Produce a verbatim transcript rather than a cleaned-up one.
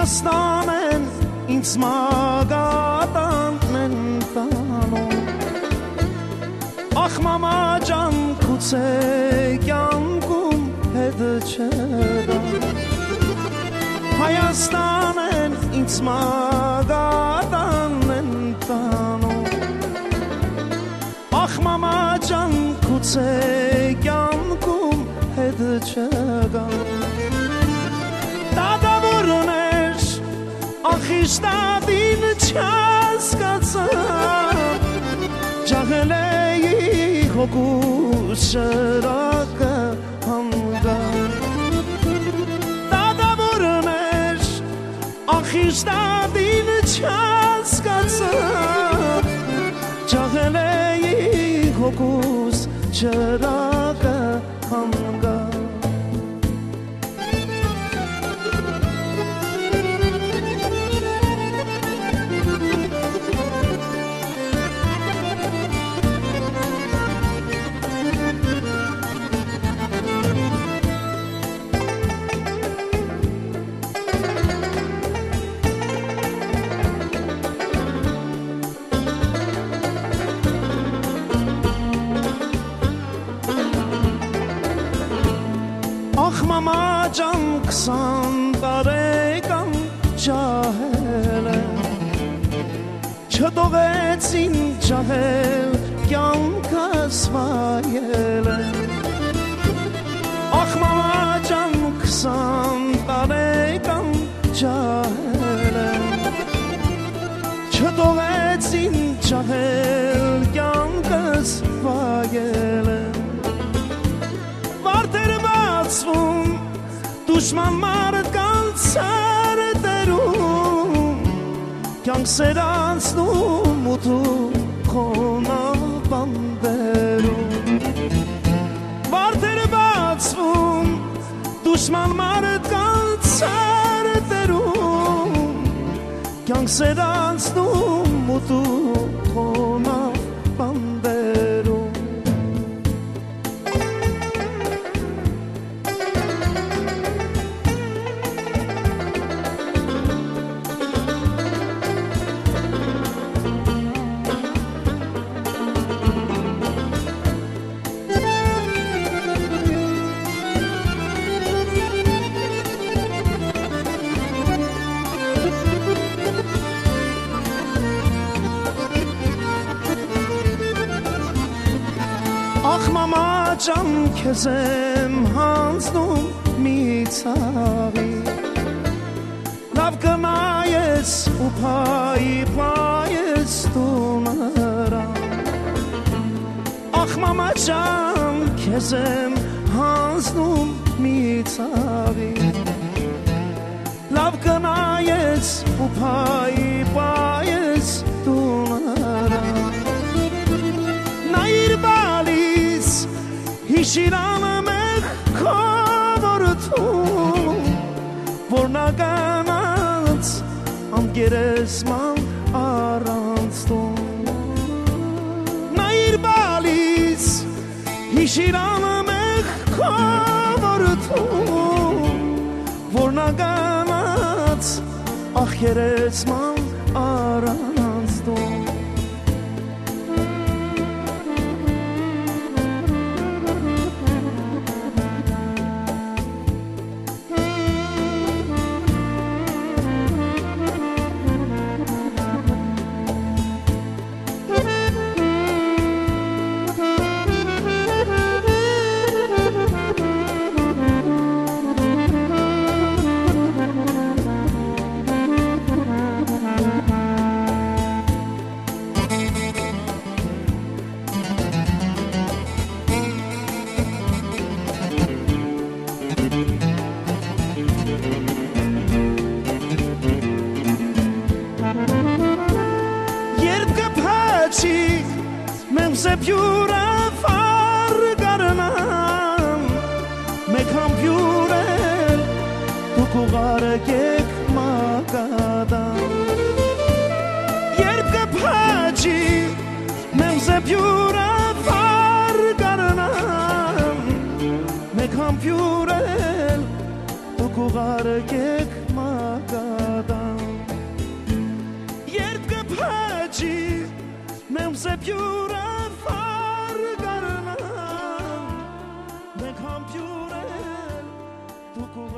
Հայաստան են ինձ մագատանն են տանում Ախ մամա ջան գուցե կյանքում հետ չգա Հայաստան են ինձ մագատանն են տանում Ախ մամա ջան գուցե կյանքում հետ չգա Դադավորներ ախիշտադին չասկացա Ջաղել էի հոգուս շրակը հանգան Դադավորներ ախիշտադին չասկացա Ջաղել էի հոգուս շրակը հանգան Մամա ջան քսան տարեկան ջահել է Չտողեցին ջահել կյանքս վայել է Ախ մամա ջան քսան տարեկան ջահել է Չտողեցին ջահել կյանքս վայել է Վարդեր բացվում Դուշման մարդկանց սարդերում Կյանք սերանցնում ու դու խոնավ բանդերում Վարդեր բացվում Դուշման մարդկանց սարդերում Կյանք սերանցնում ու դու խոնավ բանդերում Ախ մամա ջան քեզ եմ հանձնում մի ցավի Լավ կնայես ու փայի փայես դու նրան Ախ մամա ջան քեզ եմ հանձնում մի ցավի Լավ կնայես ու փայի փայես դու նրան Նայիր բալիս Հիշիրանը մեկ քավորթում Որ նա կանած անգերեսման առանց տում Նայիր բալիս Հիշիրանը մեկ քավորթում Որ նա կանած անգերեսման առանց տում Piura far garnan me computer tu kugare kek magadan yer ke phaji memse piura far garnan me computer tu kugare kek magadan nem se piura far garna me computer tu